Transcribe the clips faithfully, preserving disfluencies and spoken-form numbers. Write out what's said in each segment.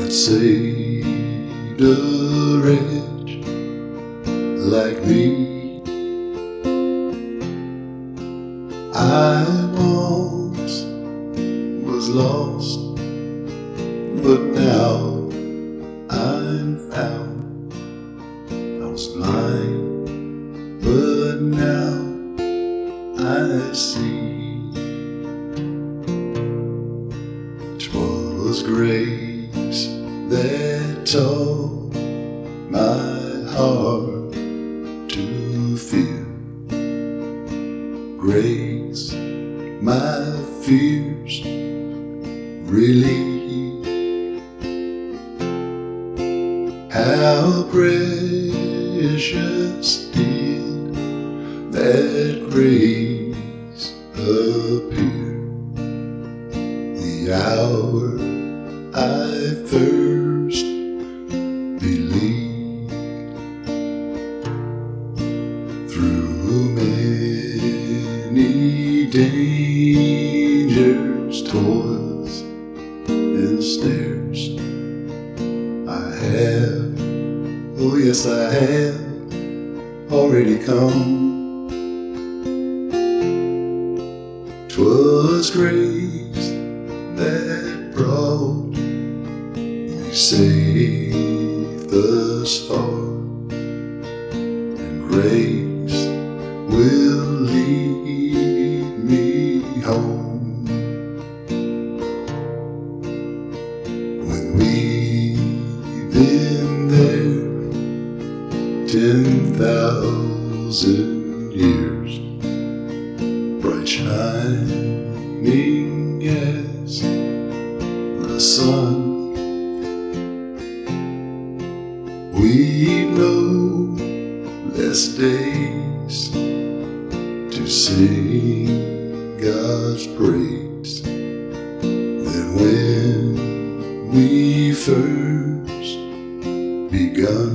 that saved a wretch like me. I once was lost, but now I'm found. I was blind, but now I see. 'Twas grace that taught my heart to fear. Grace my fears relieve. How precious did that grace appear the hour I first believed. Through many dangers, toils, and snares, I have, oh yes I have, already come. 'Twas grace that brought me safe thus far, and grace will lead me home. When we've been there ten thousand years, bright shining as the sun, we know less days to sing God's praise than when we first begun.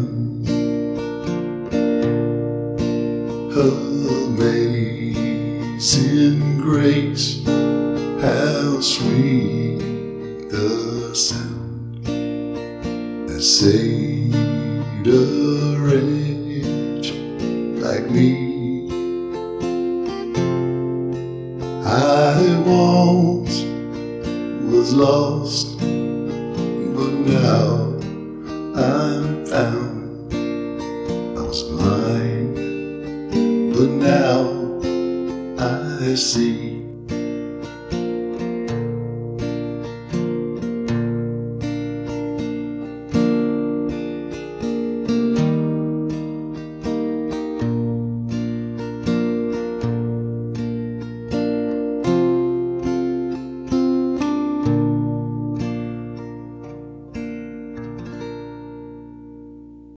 Amazing grace, how sweet the sound that saved a wretch like me. I once was lost, but now I'm found. I was blind, but now I see.